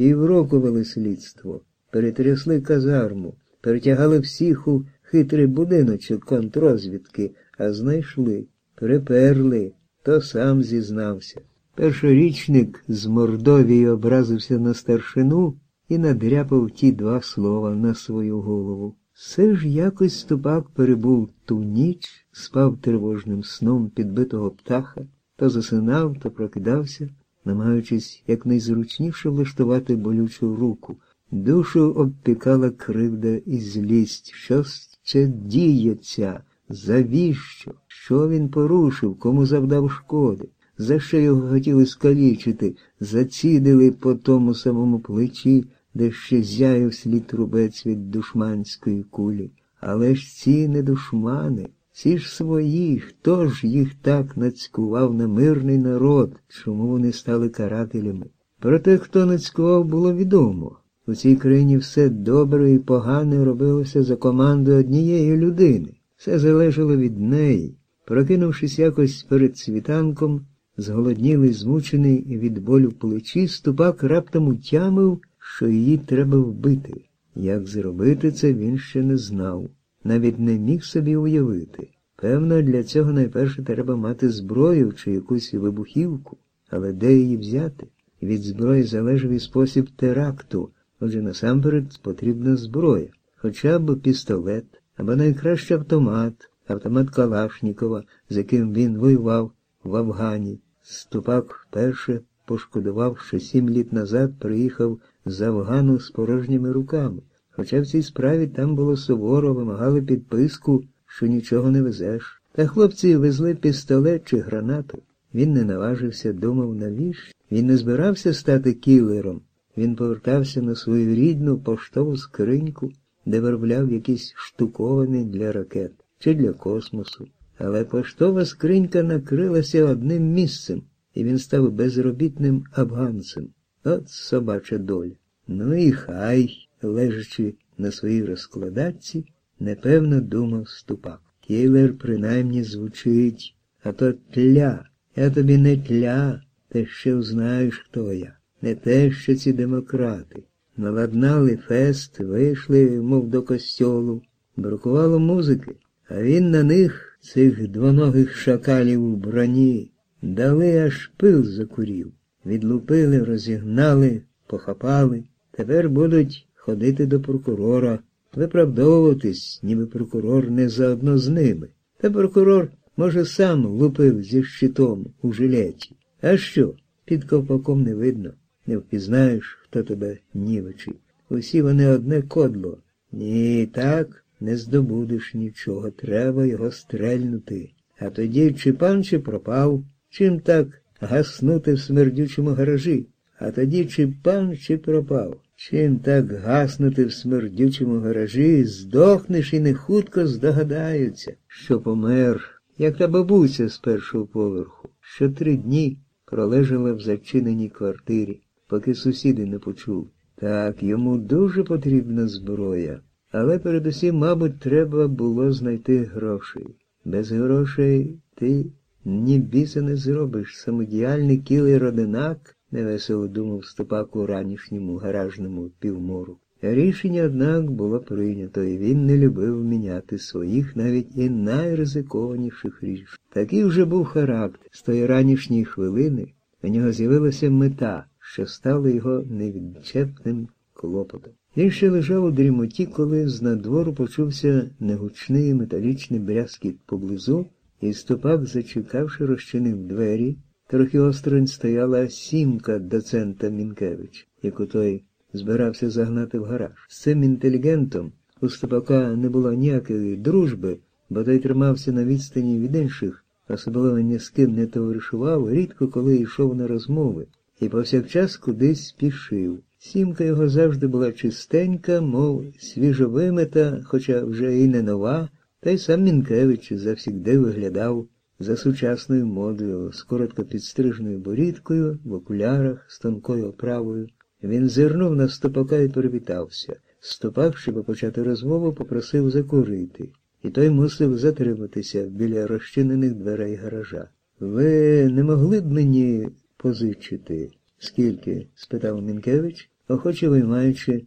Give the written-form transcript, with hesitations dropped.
Півроку вели слідство, перетрясли казарму, перетягали всіх у хитрий будиночок контррозвідки, а знайшли, приперли, то сам зізнався. Першорічник з Мордовії образився на старшину і надряпав ті 2 слова на свою голову. Все ж якось Ступак перебув ту ніч, спав тривожним сном підбитого птаха, то засинав, то прокидався, намагаючись якнайзручніше влаштувати болючу руку. Душу обпікала кривда і злість. Що ще діється? Завіщо? Що він порушив? Кому завдав шкоди? За що його хотіли скалічити? Зацідили по тому самому плечі, де ще зяяв слід рубець від душманської кулі. Але ж ці не душмани, ці ж свої, хто ж їх так нацькував на мирний народ, чому вони стали карателями? Про те, хто нацькував, було відомо. У цій країні все добре і погане робилося за командою однієї людини. Все залежало від неї. Прокинувшись якось перед світанком, зголоднілий, змучений від болю в плечі, Ступак раптом утямив, що її треба вбити. Як зробити це, він ще не знав. Навіть не міг собі уявити. Певно, для цього найперше треба мати зброю чи якусь вибухівку. Але де її взяти? Від зброї залежав і спосіб теракту. Отже, насамперед потрібна зброя. Хоча б пістолет, або найкраще автомат Калашнікова, з яким він воював в Афгані. Ступак вперше пошкодував, що 7 літ назад приїхав з Афгану з порожніми руками. Хоча в цій справі там було суворо, вимагали підписку, що нічого не везеш. Та хлопці везли пістолет чи гранату. Він не наважився, думав, навіщо? Він не збирався стати кілером. Він повертався на свою рідну поштову скриньку, де виробляв якісь штуковини для ракет чи для космосу. Але поштова скринька накрилася одним місцем, і він став безробітним афганцем. От собача доля. Ну і хай, лежачи на своїй розкладачці, непевно думав Ступак. Кілер принаймні звучить, а то тля. Я тобі не тля, ти ще узнаєш, хто я. Не те, що ці демократи. Наладнали фест, вийшли, мов до костьолу. Бракувало музики, а він на них, цих двоногих шакалів у броні, дали, аж пил закурів. Відлупили, розігнали, похапали. Тепер будуть ходити до прокурора, виправдовуватись, ніби прокурор не заодно з ними. Та прокурор, може, сам лупив зі щитом у жилеті. А що? Під ковпаком не видно. Не впізнаєш, хто тебе нівечить. Усі вони одне кодло. Ні, так не здобудеш нічого, треба його стрельнути. А тоді чи пан, чи пропав, чим так гаснути в смердючому гаражі. А тоді чи пан, чи пропав. Чим так гаснути в смердючому гаражі, здохнеш і не хутко здогадаються, що помер, як та бабуся з першого поверху, що 3 дні пролежала в зачиненій квартирі, поки сусіди не почули. Так, йому дуже потрібна зброя, але передусім, мабуть, треба було знайти грошей. Без грошей ти ні біса не зробиш, самодіяльний кілер-одинак, невесело думав Ступак у ранішньому гаражному півмору. Рішення, однак, було прийнято, і він не любив міняти своїх навіть і найризикованіших рішень. Такий вже був характер. З тої ранішньої хвилини у нього з'явилася мета, що стала його невідчепним клопотом. Він ще лежав у дрімоті, коли з надвору почувся негучний металічний брязкіт поблизу, і Ступак, зачекавши, розчинив двері. Трохи осторонь стояла сімка доцента Мінкевича, яку той збирався загнати в гараж. З цим інтелігентом у Ступака не було ніякої дружби, бо той тримався на відстані від інших, особливо ні з ким не товаришував, рідко коли йшов на розмови, і повсякчас кудись спішив. Сімка його завжди була чистенька, мов свіжовимита, хоча вже і не нова, та й сам Мінкевич завсігди виглядав за сучасною модою, з коротко підстриженою борідкою, в окулярах, з тонкою оправою. Він зирнув на Ступака і привітався. Ступак, щоб почати розмову, попросив закурити, і той мусив затриматися біля розчинених дверей гаража. «Ви не могли б мені позичити?» «Скільки?» – спитав Мінкевич, охоче виймаючи